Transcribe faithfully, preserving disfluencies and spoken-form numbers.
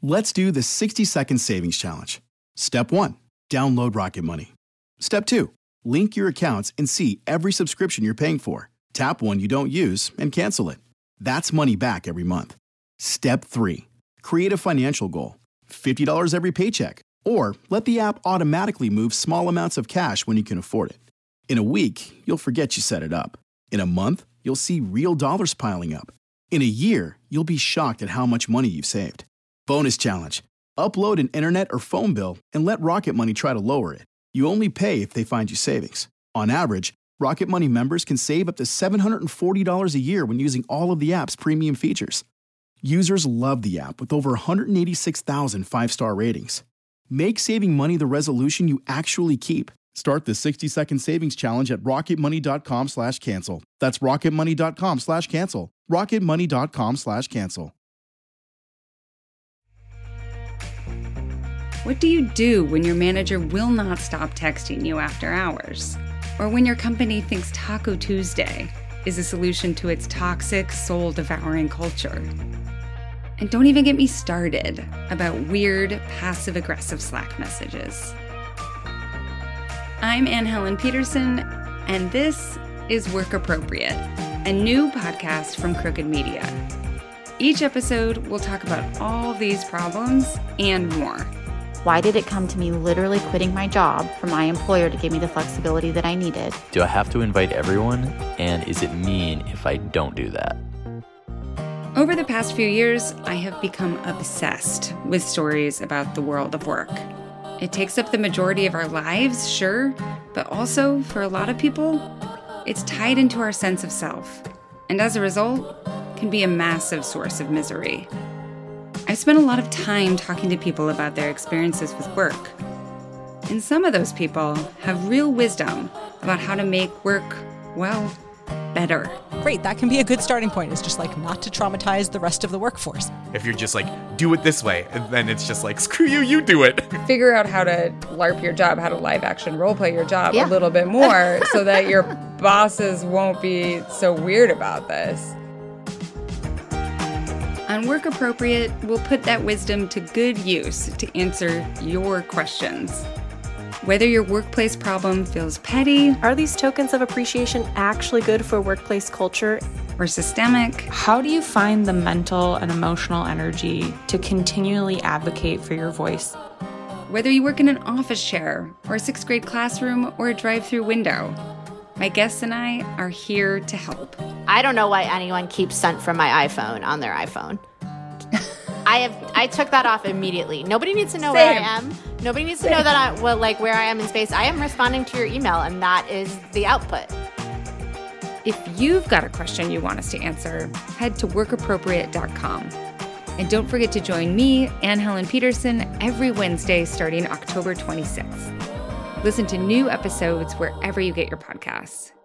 Let's do the sixty second savings challenge. Step one, download Rocket Money. Step two, link your accounts and see every subscription you're paying for. Tap one you don't use and cancel it. That's money back every month. Step three, create a financial goal. fifty dollars every paycheck. Or let the app automatically move small amounts of cash when you can afford it. In a week, you'll forget you set it up. In a month, you'll see real dollars piling up. In a year, you'll be shocked at how much money you've saved. Bonus challenge. Upload an internet or phone bill and let Rocket Money try to lower it. You only pay if they find you savings. On average, Rocket Money members can save up to seven hundred forty dollars a year when using all of the app's premium features. Users love the app with over one hundred eighty-six thousand five-star ratings. Make saving money the resolution you actually keep. Start the sixty second savings challenge at rocketmoney.com slash cancel. That's rocketmoney.com slash cancel. rocketmoney.com slash cancel. What do you do when your manager will not stop texting you after hours? Or when your company thinks Taco Tuesday is a solution to its toxic, soul-devouring culture? And don't even get me started about weird, passive-aggressive Slack messages. I'm Anne-Helen Peterson, and this is Work Appropriate, a new podcast from Crooked Media. Each episode, we'll talk about all these problems and more. Why did it come to me literally quitting my job for my employer to give me the flexibility that I needed? Do I have to invite everyone? And is it mean if I don't do that? Over the past few years, I have become obsessed with stories about the world of work. It takes up the majority of our lives, sure, but also, for a lot of people, it's tied into our sense of self, and as a result, can be a massive source of misery. I've spent a lot of time talking to people about their experiences with work, and some of those people have real wisdom about how to make work, well, better. Great, that can be a good starting point. It's just like not to traumatize the rest of the workforce. If you're just like, do it this way, and then it's just like, screw you, you do it. Figure out how to LARP your job, how to live action role play your job Yeah. a little bit more so that your bosses won't be so weird about this. On Work Appropriate, we'll put that wisdom to good use to answer your questions. Whether your workplace problem feels petty, Are these tokens of appreciation actually good for workplace culture? or systemic, How do you find the mental and emotional energy to continually advocate for your voice? whether you work in an office chair, or a sixth grade classroom, or a drive-through window, my guests and I are here to help. I don't know why anyone keeps Sent from my iPhone on their iPhone. I have I took that off immediately. Nobody needs to know where I am. Nobody needs to know that I well like where I am in space. I am responding to your email, and that is the output. If you've got a question you want us to answer, head to work appropriate dot com. And don't forget to join me, Anne-Helen Peterson, every Wednesday starting October twenty-sixth. Listen to new episodes wherever you get your podcasts.